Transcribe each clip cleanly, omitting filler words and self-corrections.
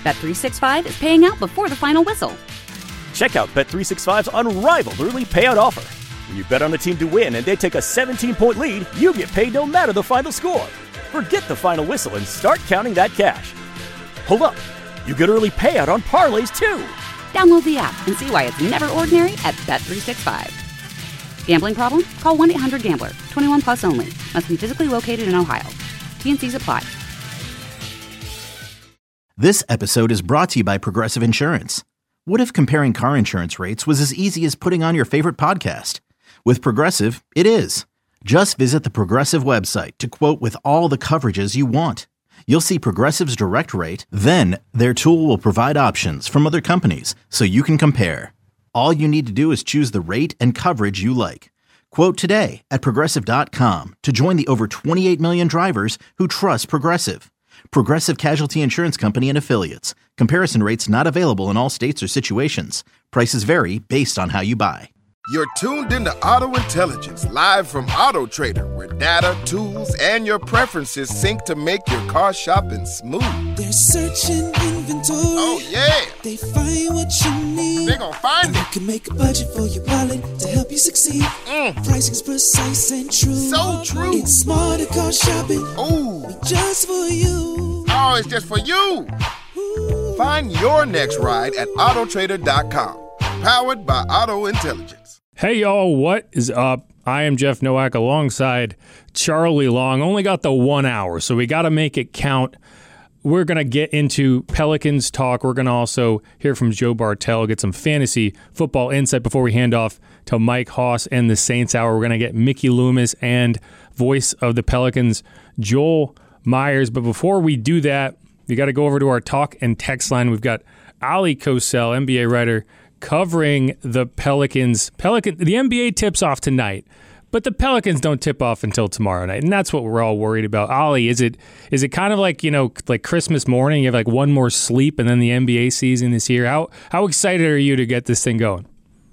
Bet365 is paying out before the final whistle. Check out Bet365's unrivaled early payout offer. When you bet on a team to win and they take a 17-point lead, you get paid no matter the final score. Forget the final whistle and start counting that cash. Hold up. You get early payout on parlays, too. Download the app and see why it's never ordinary at Bet365. Gambling problem? Call 1-800-GAMBLER. 21 plus only. Must be physically located in Ohio. T&Cs apply. This episode is brought to you by Progressive Insurance. What if comparing car insurance rates was as easy as putting on your favorite podcast? With Progressive, it is. Just visit the Progressive website to quote with all the coverages you want. You'll see Progressive's direct rate, then their tool will provide options from other companies so you can compare. All you need to do is choose the rate and coverage you like. Quote today at Progressive.com to join the over 28 million drivers who trust Progressive. Progressive Casualty Insurance Company and Affiliates. Comparison rates not available in all states or situations. Prices vary based on how you buy. You're tuned into Auto Intelligence, live from Auto Trader, where data, tools, and your preferences sync to make your car shopping smooth. They're searching inventory. Oh, yeah. They find what you need. They're gonna find and it. You can make a budget for your wallet to help you succeed. Pricing's precise and true. So true. It's smarter car shopping. Ooh. Just for you. Oh, it's just for you. Ooh. Find your next ride at Autotrader.com. Powered by Auto Intelligence. Hey, y'all, what is up? I am Jeff Nowak alongside Charlie Long. Only got the 1 hour, so we got to make it count. We're going to get into Pelicans talk. We're going to also hear from Joe Bartel, get some fantasy football insight before we hand off to Mike Hoss and the Saints Hour. We're going to get Mickey Loomis and voice of the Pelicans, Joel Myers. But before we do that, you got to go over to our talk and text line. We've got Ali Kosel, NBA writer, covering the Pelicans. The NBA tips off tonight, but the Pelicans don't tip off until tomorrow night, and that's what we're all worried about. Ali, is it kind of like, like Christmas morning? You have like one more sleep, and then the NBA season is here. How excited are you to get this thing going?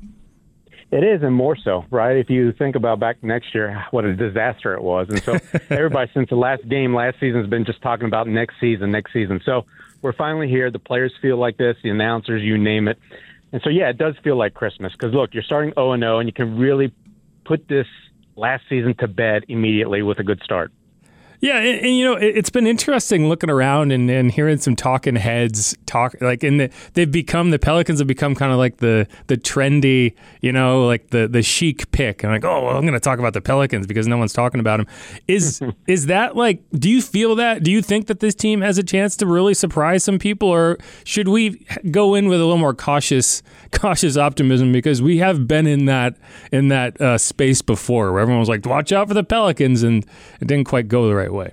It is, and more so, right? If you think about back next year, what a disaster it was. And so everybody since the last game last season has been just talking about next season. So we're finally here. The players feel like this, the announcers, you name it. And so, yeah, it does feel like Christmas because, look, you're starting 0-0, and you can really put this last season to bed immediately with a good start. Yeah, and it's been interesting looking around and hearing some talking heads talk, like the Pelicans have become kind of like the trendy, like the chic pick. And like, oh, well, I'm going to talk about the Pelicans because no one's talking about them. Is that like, do you feel that? Do you think that this team has a chance to really surprise some people, or should we go in with a little more cautious optimism because we have been in that space before where everyone was like, watch out for the Pelicans, and it didn't quite go the right way.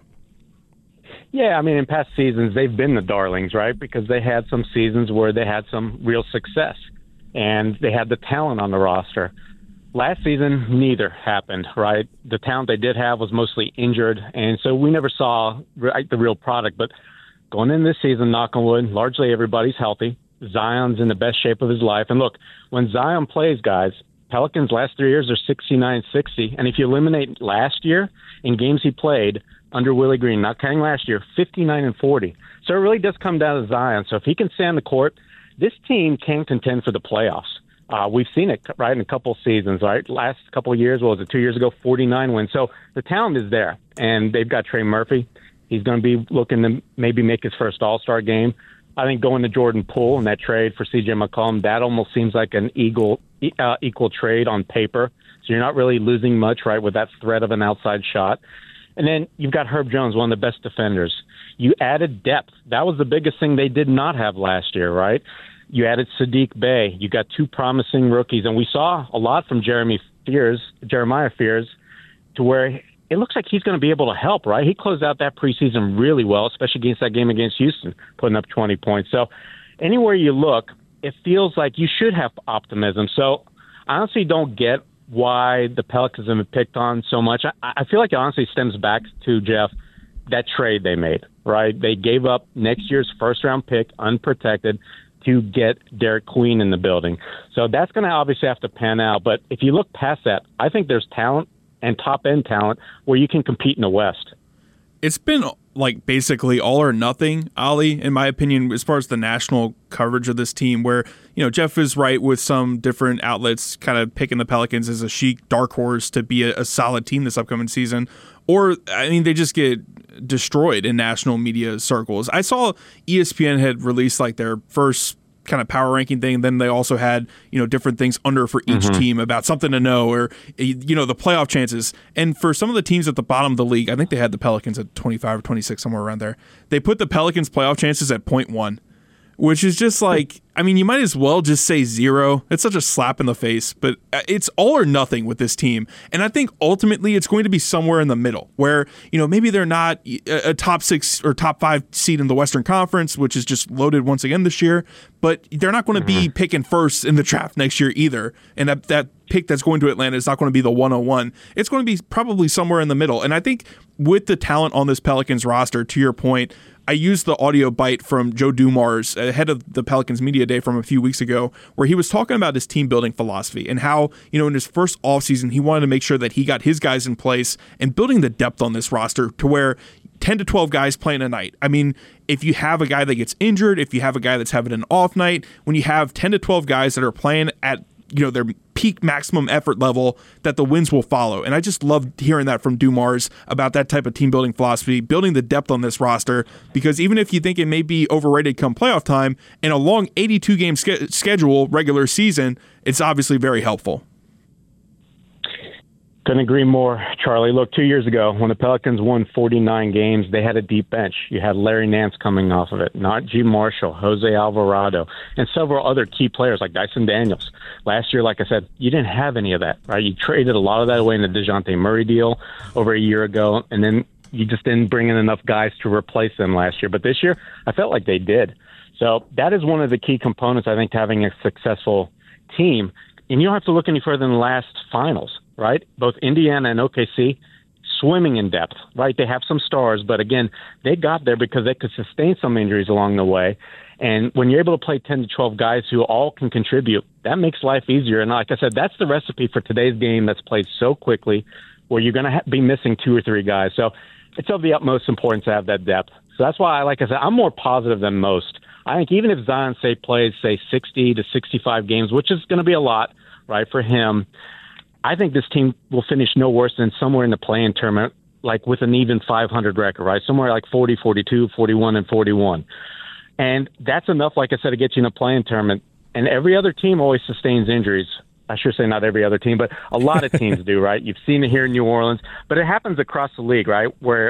Yeah, I mean, in past seasons, they've been the darlings, right? Because they had some seasons where they had some real success, and they had the talent on the roster. Last season, neither happened, right? The talent they did have was mostly injured, and so we never saw the real product. But going in this season, knock on wood, largely everybody's healthy. Zion's in the best shape of his life. And look, when Zion plays, guys, Pelicans' last 3 years are 69-60. And if you eliminate last year in games he played under Willie Green, not counting last year, 59-40. So it really does come down to Zion. So if he can stay on the court, this team can contend for the playoffs. We've seen it, right, in a couple seasons, right? Last couple of years, 2 years ago, 49 wins. So the talent is there. And they've got Trey Murphy. He's going to be looking to maybe make his first All-Star game. I think going to Jordan Poole in that trade for C.J. McCollum, that almost seems like an equal trade on paper. So you're not really losing much, right, with that threat of an outside shot. And then you've got Herb Jones, one of the best defenders. You added depth. That was the biggest thing they did not have last year, right? You added Sadiq Bey. You got two promising rookies. And we saw a lot from Jeremiah Fears, to where it looks like he's going to be able to help, right? He closed out that preseason really well, especially against that game against Houston, putting up 20 points. So anywhere you look, it feels like you should have optimism. So I honestly don't get why the Pelicans have been picked on so much. I feel like it honestly stems back to, Jeff, that trade they made, right? They gave up next year's first-round pick, unprotected, to get Derek Queen in the building. So that's going to obviously have to pan out. But if you look past that, I think there's talent and top-end talent where you can compete in the West. it's been like basically all or nothing, Ali, in my opinion, as far as the national coverage of this team, where, Jeff is right with some different outlets kind of picking the Pelicans as a chic dark horse to be a solid team this upcoming season. Or, they just get destroyed in national media circles. I saw ESPN had released like their first kind of power ranking thing. Then they also had, different things under for each team about something to know or, the playoff chances. And for some of the teams at the bottom of the league, I think they had the Pelicans at 25 or 26, somewhere around there. They put the Pelicans playoff chances at 0.1, which is just like, you might as well just say 0. It's such a slap in the face, but it's all or nothing with this team. And I think ultimately it's going to be somewhere in the middle where, maybe they're not a top 6 or top 5 seed in the Western Conference, which is just loaded once again this year, but they're not going to be picking first in the draft next year either. And that pick that's going to Atlanta is not going to be the 101. It's going to be probably somewhere in the middle. And I think with the talent on this Pelicans roster, to your point, I used the audio bite from Joe Dumars, head of the Pelicans Media Day from a few weeks ago, where he was talking about his team building philosophy and how, in his first offseason, he wanted to make sure that he got his guys in place and building the depth on this roster to where 10 to 12 guys playing a night. If you have a guy that gets injured, if you have a guy that's having an off night, when you have 10 to 12 guys that are playing at their peak maximum effort level, that the wins will follow. And I just loved hearing that from Dumars about that type of team building philosophy, building the depth on this roster, because even if you think it may be overrated come playoff time, in a long 82 game schedule regular season, it's obviously very helpful. Couldn't agree more, Charlie. Look, 2 years ago, when the Pelicans won 49 games, they had a deep bench. You had Larry Nance coming off of it, Najee Marshall, Jose Alvarado, and several other key players like Dyson Daniels. Last year, like I said, you didn't have any of that, right? You traded a lot of that away in the DeJounte Murray deal over a year ago, and then you just didn't bring in enough guys to replace them last year. But this year, I felt like they did. So that is one of the key components, I think, to having a successful team. And you don't have to look any further than the last finals, right? Both Indiana and OKC, swimming in depth, right? They have some stars, but again, they got there because they could sustain some injuries along the way. And when you're able to play 10 to 12 guys who all can contribute, that makes life easier. And like I said, that's the recipe for today's game that's played so quickly, where you're going to be missing 2 or 3 guys. So it's of the utmost importance to have that depth. So that's why, like I said, I'm more positive than most. I think even if Zion, plays, 60 to 65 games, which is going to be a lot, right, for him, I think this team will finish no worse than somewhere in the play-in tournament, like with an even 500 record, right? Somewhere like 40, 42, 41, and 41. And that's enough, like I said, to get you in a play-in tournament. And every other team always sustains injuries. I should say not every other team, but a lot of teams do, right? You've seen it here in New Orleans, but it happens across the league, right, where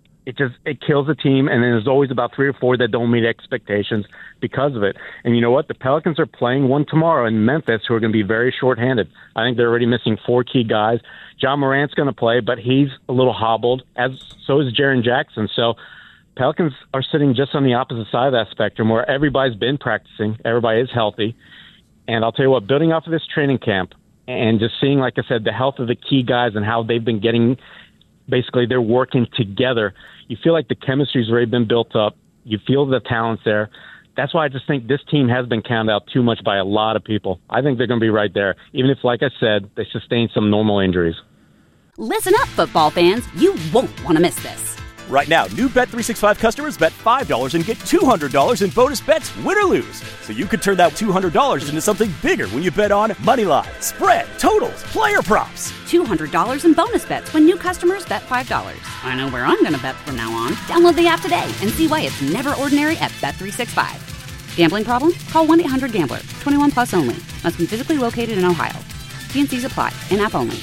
it kills a team, and then there's always about 3 or 4 that don't meet expectations because of it. And you know what? The Pelicans are playing one tomorrow in Memphis who are going to be very shorthanded. I think they're already missing 4 key guys. John Morant's going to play, but he's a little hobbled, so is Jaren Jackson. So Pelicans are sitting just on the opposite side of that spectrum where everybody's been practicing, everybody is healthy. And I'll tell you what, building off of this training camp and just seeing, like I said, the health of the key guys and how they've been getting – basically they're working together. You feel like the chemistry's already been built up. You feel the talent's there. That's why I just think this team has been counted out too much by a lot of people. I think they're going to be right there, even if, like I said, they sustain some normal injuries. Listen up, football fans. You won't want to miss this. Right now, new Bet365 customers bet $5 and get $200 in bonus bets, win or lose. So you could turn that $200 into something bigger when you bet on moneyline, spread, totals, player props. $200 in bonus bets when new customers bet $5. I know where I'm going to bet from now on. Download the app today and see why it's never ordinary at Bet365. Gambling problem? Call 1-800-GAMBLER. 21 plus only. Must be physically located in Ohio. T&Cs apply. In-app only.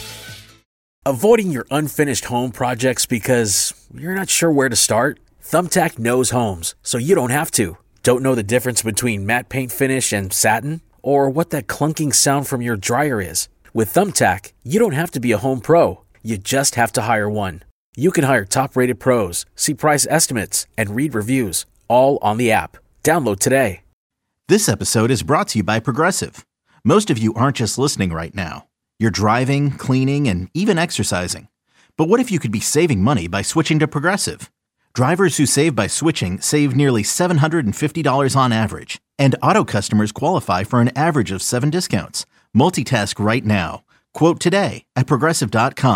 Avoiding your unfinished home projects because you're not sure where to start? Thumbtack knows homes, so you don't have to. Don't know the difference between matte paint finish and satin? Or what that clunking sound from your dryer is? With Thumbtack, you don't have to be a home pro. You just have to hire one. You can hire top-rated pros, see price estimates, and read reviews, all on the app. Download today. This episode is brought to you by Progressive. Most of you aren't just listening right now. You're driving, cleaning, and even exercising. But what if you could be saving money by switching to Progressive? Drivers who save by switching save nearly $750 on average. And auto customers qualify for an average of 7 discounts. Multitask right now. Quote today at Progressive.com.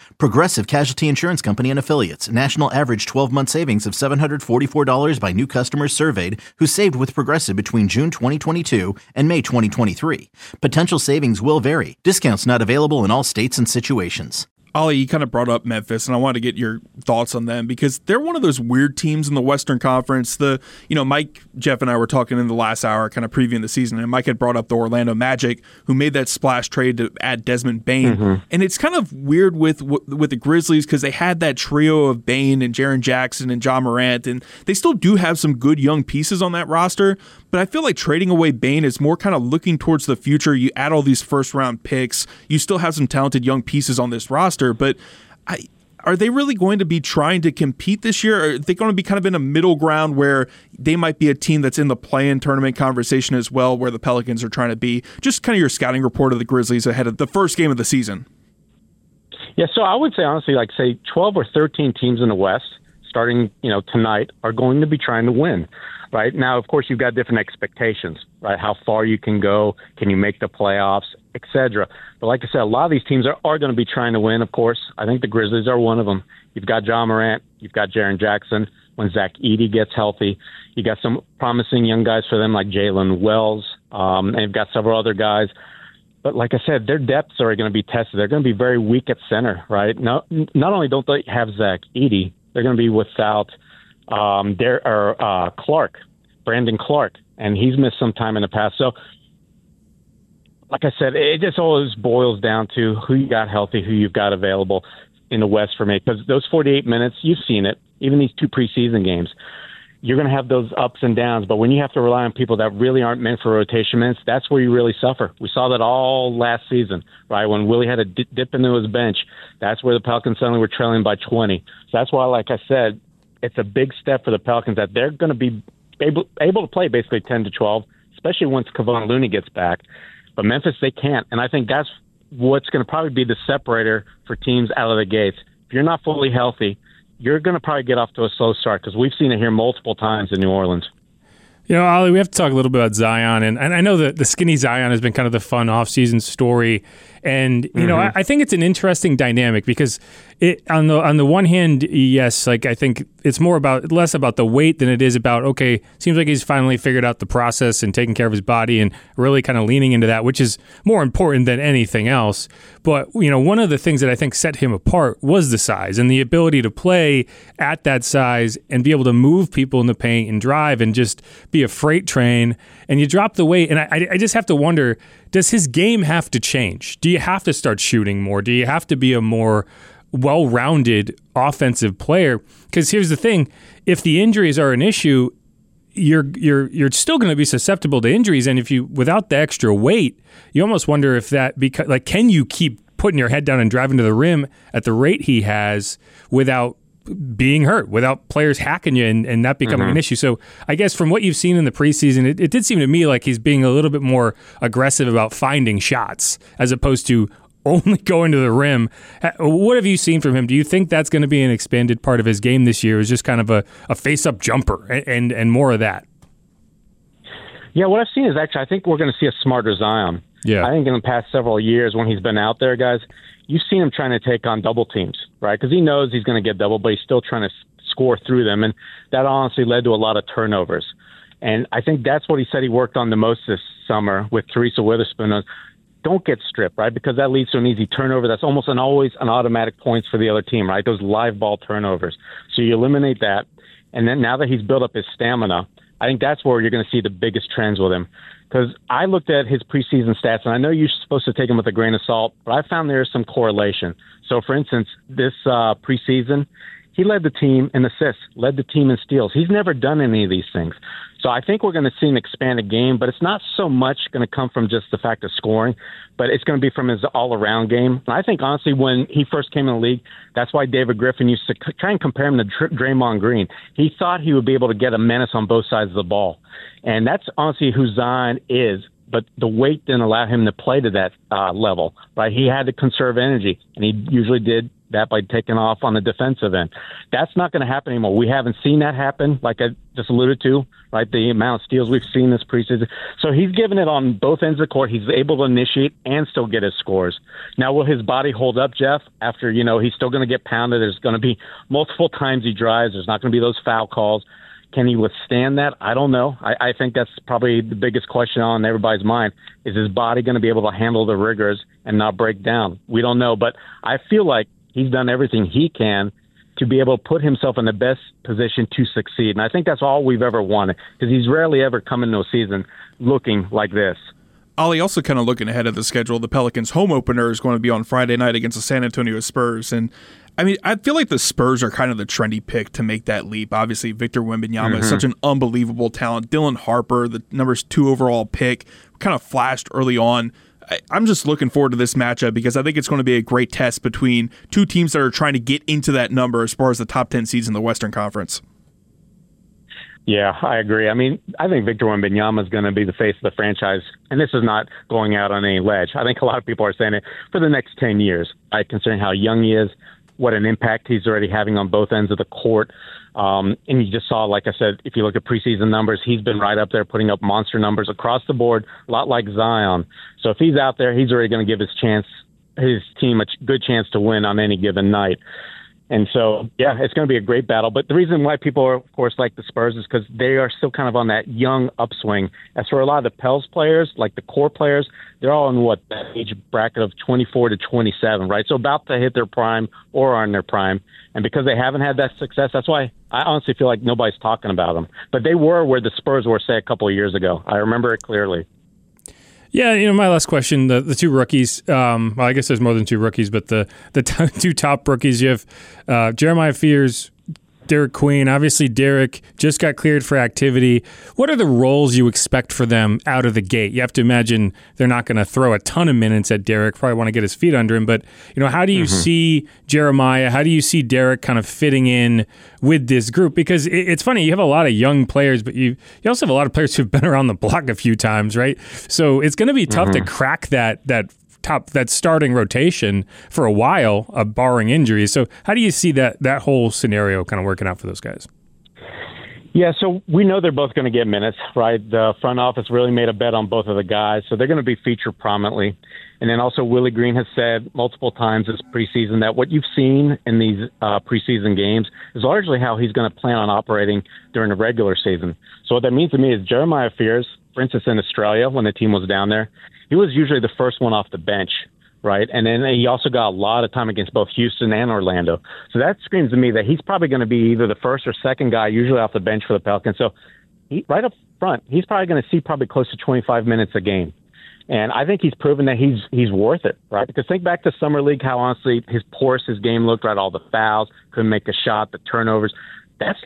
Progressive Casualty Insurance Company and Affiliates. National average 12-month savings of $744 by new customers surveyed who saved with Progressive between June 2022 and May 2023. Potential savings will vary. Discounts not available in all states and situations. Ollie, you kind of brought up Memphis, and I wanted to get your thoughts on them because they're one of those weird teams in the Western Conference. Mike, Jeff, and I were talking in the last hour, kind of previewing the season, and Mike had brought up the Orlando Magic, who made that splash trade to add Desmond Bane. Mm-hmm. And it's kind of weird with the Grizzlies because they had that trio of Bane and Jaren Jackson and Ja Morant, and they still do have some good young pieces on that roster. But I feel like trading away Bane is more kind of looking towards the future. You add all these first-round picks. You still have some talented young pieces on this roster, but are they really going to be trying to compete this year? Or are they going to be kind of in a middle ground where they might be a team that's in the play-in tournament conversation as well, where the Pelicans are trying to be? Just kind of your scouting report of the Grizzlies ahead of the first game of the season. Yeah, so I would say, honestly, 12 or 13 teams in the West, starting tonight, are going to be trying to win. Right now, of course, you've got different expectations, right? How far you can go, can you make the playoffs, etc. But like I said, a lot of these teams are going to be trying to win, of course. I think the Grizzlies are one of them. You've got Ja Morant, you've got Jaren Jackson. When Zach Edey gets healthy, you got some promising young guys for them like Jalen Wells, and you've got several other guys. But like I said, their depths are going to be tested. They're going to be very weak at center, right? Not only don't they have Zach Edey, they're going to be without Brandon Clark, and he's missed some time in the past. So, like I said, it just always boils down to who you got healthy, who you've got available in the West for me. Because those 48 minutes, you've seen it, even these 2 preseason games, you're going to have those ups and downs. But when you have to rely on people that really aren't meant for rotation minutes, that's where you really suffer. We saw that all last season, right? When Willie had to dip into his bench, that's where the Pelicans suddenly were trailing by 20. So that's why, like I said, it's a big step for the Pelicans that they're going to be able to play basically 10 to 12, especially once Kevon Looney gets back. But Memphis, they can't. And I think that's what's going to probably be the separator for teams out of the gates. If you're not fully healthy, you're going to probably get off to a slow start because we've seen it here multiple times in New Orleans. Ollie, we have to talk a little bit about Zion. And I know that the skinny Zion has been kind of the fun offseason story. And, I think it's an interesting dynamic because on the one hand, yes, I think it's less about the weight than it is about, okay, seems like he's finally figured out the process and taking care of his body and really kind of leaning into that, which is more important than anything else. But, one of the things that I think set him apart was the size and the ability to play at that size and be able to move people in the paint and drive and just be a freight train. And you drop the weight. And I just have to wonder, does his game have to change? Do you have to start shooting more? Do you have to be a more well-rounded offensive player? Because here's the thing: if the injuries are an issue, you're still going to be susceptible to injuries. And if you without the extra weight, you almost wonder if that can you keep putting your head down and driving to the rim at the rate he has without being hurt, without players hacking you and that becoming an issue. So I guess from what you've seen in the preseason, it did seem to me like he's being a little bit more aggressive about finding shots as opposed to only going to the rim. What have you seen from him? Do you think that's going to be an expanded part of his game this year? Is just kind of a face-up jumper and more of that? Yeah, what I've seen is actually I think we're going to see a smarter Zion. Yeah. I think in the past several years when he's been out there, guys, you've seen him trying to take on double teams, right? Because he knows he's going to get double, but he's still trying to score through them. And that honestly led to a lot of turnovers. And I think that's what he said he worked on the most this summer with Teresa Witherspoon. Don't get stripped, right? Because that leads to an easy turnover. That's almost always an automatic points for the other team, right? Those live ball turnovers. So you eliminate that. And then now that he's built up his stamina, I think that's where you're going to see the biggest trends with him. Because I looked at his preseason stats, and I know you're supposed to take them with a grain of salt, but I found there's some correlation. So, for instance, this preseason, he led the team in assists, led the team in steals. He's never done any of these things. So I think we're going to see an expanded game, but it's not so much going to come from just the fact of scoring, but it's going to be from his all-around game. And I think, honestly, when he first came in the league, that's why David Griffin used to try and compare him to Draymond Green. He thought he would be able to get a menace on both sides of the ball. And that's honestly who Zion is, but the weight didn't allow him to play to that level. Right? He had to conserve energy, and he usually did that by taking off on the defensive end. That's not going to happen anymore. We haven't seen that happen, like I just alluded to, right? The amount of steals we've seen this preseason. So he's given it on both ends of the court. He's able to initiate and still get his scores. Now, will his body hold up, Jeff, after, he's still going to get pounded? There's going to be multiple times he drives. There's not going to be those foul calls. Can he withstand that? I don't know. I think that's probably the biggest question on everybody's mind. Is his body going to be able to handle the rigors and not break down? We don't know, but I feel like he's done everything he can to be able to put himself in the best position to succeed. And I think that's all we've ever wanted, because he's rarely ever come into a season looking like this. Ollie, also kind of looking ahead of the schedule, the Pelicans' home opener is going to be on Friday night against the San Antonio Spurs. And I mean, I feel like the Spurs are kind of the trendy pick to make that leap. Obviously, Victor Wembanyama is such an unbelievable talent. Dylan Harper, the number 2 overall pick, kind of flashed early on. I'm just looking forward to this matchup because I think it's going to be a great test between two teams that are trying to get into that number as far as the top 10 seeds in the Western Conference. Yeah, I agree. I mean, I think Victor Wembanyama is going to be the face of the franchise, and this is not going out on any ledge. I think a lot of people are saying it for the next 10 years, right, considering how young he is, what an impact he's already having on both ends of the court. And you just saw, like I said, if you look at preseason numbers, he's been right up there putting up monster numbers across the board, a lot like Zion. So if he's out there, he's already going to give his team a good chance to win on any given night. And so, yeah, it's going to be a great battle. But the reason why people are, of course, like the Spurs is because they are still kind of on that young upswing. As for a lot of the Pels players, like the core players, they're all in that age bracket of 24 to 27, right? So about to hit their prime or are in their prime. And because they haven't had that success, that's why I honestly feel like nobody's talking about them. But they were where the Spurs were, say, a couple of years ago. I remember it clearly. Yeah, my last question, the two rookies, well, I guess there's more than two rookies, but the two top rookies, you have Jeremiah Fears, Derek Queen. Obviously, Derek just got cleared for activity. What are the roles you expect for them out of the gate? You have to imagine they're not going to throw a ton of minutes at Derek, probably want to get his feet under him, but how do you see Jeremiah, how do you see Derek kind of fitting in with this group? Because it's funny, you have a lot of young players, but you also have a lot of players who've been around the block a few times, right? So it's going to be tough to crack that starting rotation for a while, barring injuries. So how do you see that whole scenario kind of working out for those guys? Yeah, so we know they're both going to get minutes, right? The front office really made a bet on both of the guys, so they're going to be featured prominently. And then also Willie Green has said multiple times this preseason that what you've seen in these preseason games is largely how he's going to plan on operating during the regular season. So what that means to me is Jeremiah Fears, for instance, in Australia when the team was down there, he was usually the first one off the bench, right? And then he also got a lot of time against both Houston and Orlando. So that screams to me that he's probably going to be either the first or second guy usually off the bench for the Pelicans. So right up front, he's probably going to see probably close to 25 minutes a game. And I think he's proven that he's worth it, right? Because think back to Summer League, how honestly his game looked, right? All the fouls, couldn't make a shot, the turnovers. That's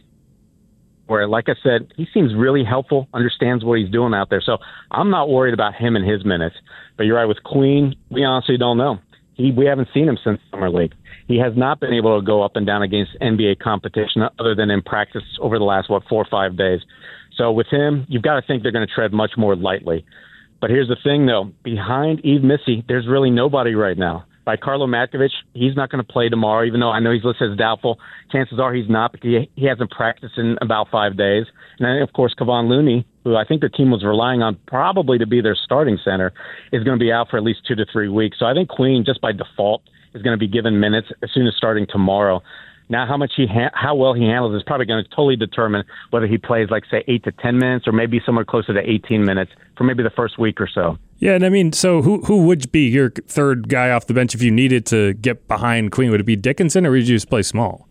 where, like I said, he seems really helpful, understands what he's doing out there. So I'm not worried about him and his minutes. But you're right, with Queen, we honestly don't know. We haven't seen him since Summer League. He has not been able to go up and down against NBA competition other than in practice over the last, 4 or 5 days. So with him, you've got to think they're going to tread much more lightly. But here's the thing, though. Behind Yves Missi, there's really nobody right now. By Karlo Matkovic, he's not going to play tomorrow, even though I know he's listed as doubtful. Chances are he's not because he hasn't practiced in about 5 days. And then, of course, Kevon Looney, who I think the team was relying on probably to be their starting center, is going to be out for at least 2 to 3 weeks. So I think Queen, just by default, is going to be given minutes as soon as starting tomorrow. Now, how well he handles is probably going to totally determine whether he plays, like, say, 8 to 10 minutes or maybe somewhere closer to 18 minutes for maybe the first week or so. Yeah, and I mean, so who would be your third guy off the bench if you needed to get behind Queen? Would it be Dickinson, or would you just play small?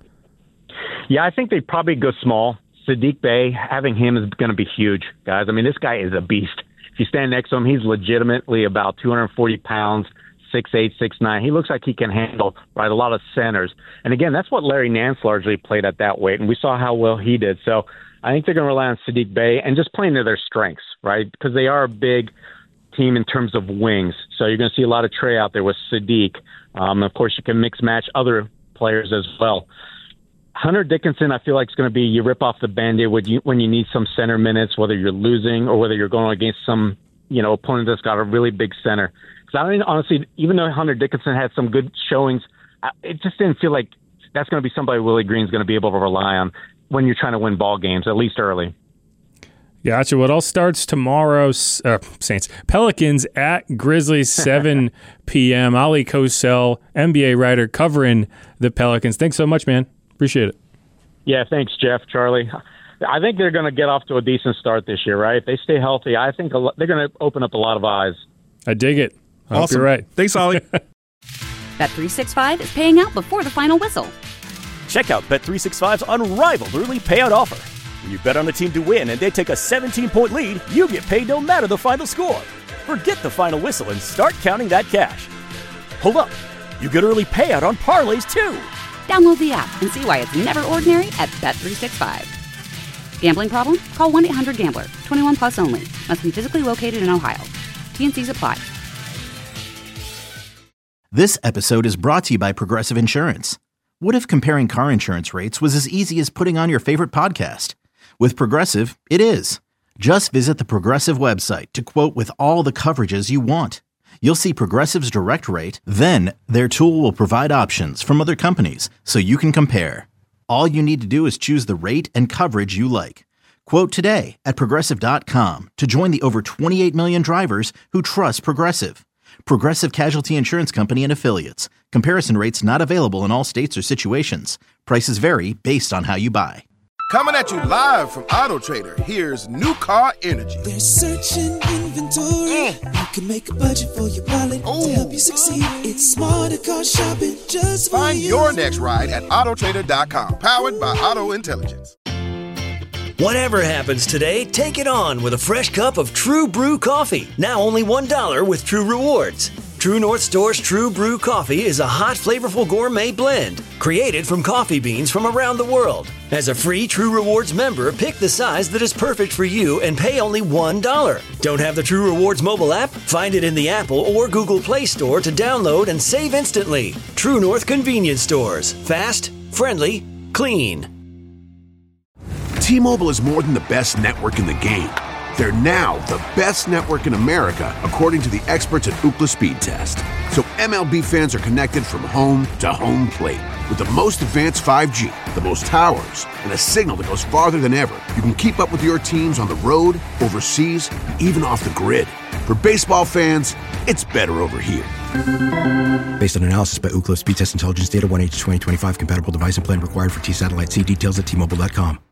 Yeah, I think they'd probably go small. Saddiq Bey, having him is going to be huge, guys. I mean, this guy is a beast. If you stand next to him, he's legitimately about 240 pounds, 6'8", 6'9". He looks like he can handle a lot of centers. And again, that's what Larry Nance largely played at that weight, and we saw how well he did. So I think they're going to rely on Saddiq Bey and just playing to their strengths, right? Because they are a big team in terms of wings. So you're going to see a lot of Trey out there with Saddiq. Of course, you can mix match other players as well. Hunter Dickinson, I feel like, is going to be you rip off the Band-Aid when you need some center minutes, whether you're losing or whether you're going against some opponent that's got a really big center. Because I mean, honestly, even though Hunter Dickinson had some good showings it just didn't feel like that's going to be somebody Willie Green's going to be able to rely on when you're trying to win ball games, at least early. Gotcha. What all starts tomorrow? Saints. Pelicans at Grizzlies, 7 p.m. Ali Kosel, NBA writer, covering the Pelicans. Thanks so much, man. Appreciate it. Yeah, thanks, Jeff, Charlie. I think they're going to get off to a decent start this year, right? If they stay healthy, I think they're going to open up a lot of eyes. I dig it. I hope you're right. Thanks, Ollie. Bet365 is paying out before the final whistle. Check out Bet365's unrivaled early payout offer. When you bet on a team to win and they take a 17-point lead, you get paid no matter the final score. Forget the final whistle and start counting that cash. Hold up. You get early payout on parlays, too. Download the app and see why it's never ordinary at Bet365. Gambling problem? Call 1-800-GAMBLER. 21 plus only. Must be physically located in Ohio. T&Cs apply. This episode is brought to you by Progressive Insurance. What if comparing car insurance rates was as easy as putting on your favorite podcast? With Progressive, it is. Just visit the Progressive website to quote with all the coverages you want. You'll see Progressive's direct rate, then their tool will provide options from other companies so you can compare. All you need to do is choose the rate and coverage you like. Quote today at Progressive.com to join the over 28 million drivers who trust Progressive. Progressive Casualty Insurance Company and Affiliates. Comparison rates not available in all states or situations. Prices vary based on how you buy. Coming at you live from Auto Trader, here's New Car Energy. They're searching inventory. You can make a budget for your wallet to help you succeed. It's smarter car shopping just for Find you. your next ride at autotrader.com. Powered by Auto Intelligence. Whatever happens today, take it on with a fresh cup of True Brew coffee. Now only $1 with True Rewards. True North Store's True Brew coffee is a hot, flavorful gourmet blend created from coffee beans from around the world. As a free True Rewards member, pick the size that is perfect for you and pay only $1. Don't have the True Rewards mobile app? Find it in the Apple or Google Play Store to download and save instantly. True North Convenience Stores. Fast, friendly, clean. T-Mobile is more than the best network in the game. They're now the best network in America, according to the experts at Ookla Speed Test. So MLB fans are connected from home to home plate. With the most advanced 5G, the most towers, and a signal that goes farther than ever, you can keep up with your teams on the road, overseas, and even off the grid. For baseball fans, it's better over here. Based on analysis by Ookla Speed Test Intelligence Data 1H2025 compatible device and plan required for T-Satellite. See details at T-Mobile.com.